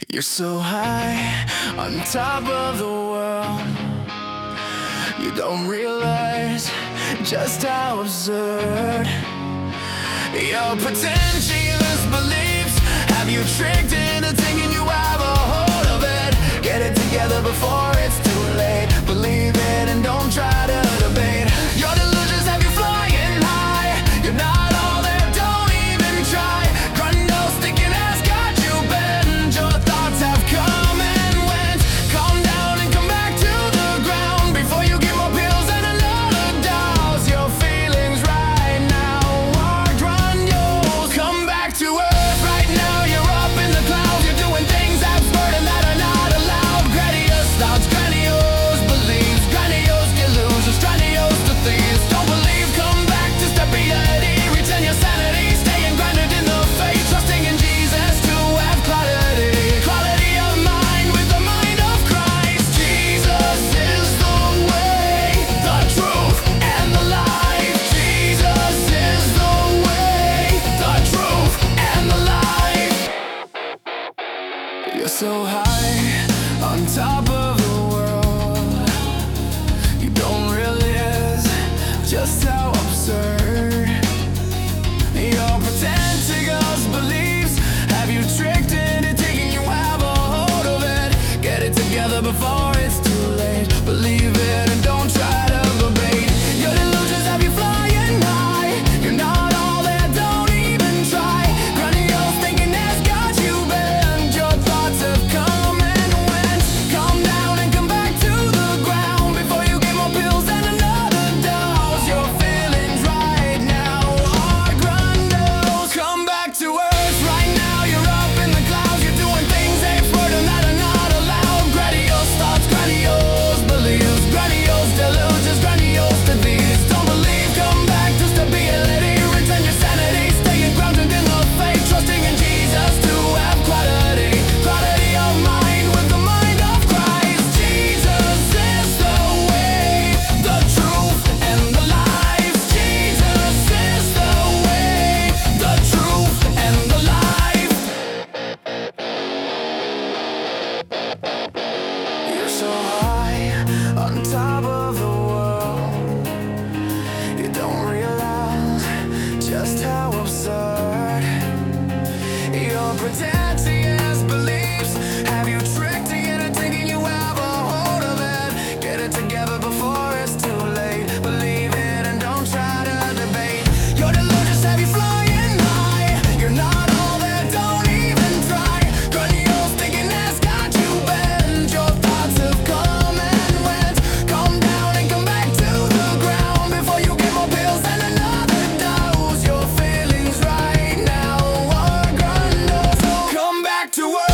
You're so high on top of the world, you don't realize just how absurd your pretentious beliefs have you tricked into thinking you have a hold of it. Get it together before it's too late. Believe it and don't try to debate. Your delusions have you flying high. You're not all there, don't even try. Grundle's thinking has got you bent. Your thoughts have come and went. Calm down and come back to the ground before you get more pills and another dose. Your feelings right now are grandiose. Come back to earth right now. You're up in the clouds. You're doing things absurd and that are not allowed. Grandiose thoughts, grandiose beliefs, grandiose delusions, grandiose to thieves. Don't believe, come back to stability. Return your sanity, staying grounded in the faith, trusting in Jesus to have clarity. Quality of mind with the mind of Christ. Jesus is the way, the truth, and the life. Jesus is the way, the truth, and the life. You're so high on top of the world, you don't realize just how absurd your pretentious beliefs have you tricked into thinking you have a hold of it. Get it together before it's too late. Believe it and don't try to debate. Your delusions have you flying high. You're not all there, don't even try. Grandiose thinking has got you bent. Your thoughts have come and went. Calm down and come back to the ground before you get more pills and another dose. Your feelings right now are grandiose. Come back to earth right now. You're up in the clouds. You're doing things absurd and that are not allowed. Grandiose thoughts, grandiose beliefs, grandiose delusions, grandiose to these. Don't believe, come back to stability. Return your sanity, staying grounded in the faith, trusting in Jesus to have quality. Quality of mind with the mind of Christ. Jesus is the way, the truth, and the life. Jesus is the way, the truth, and the life. You're so high on top of the world, you don't realize just how absurd your pretentious beliefs have you tricked into thinking you have a hold of it. Get it together before it's too late. Believe it and don't try to debate. Your delusions have you flying high. You're not all there, don't even try. Grandiose thinking has got you bent. Your thoughts have come and went. Calm down and come back to the ground before you get more pills and another dose. Your feelings right now are grandiose. Come back to earth.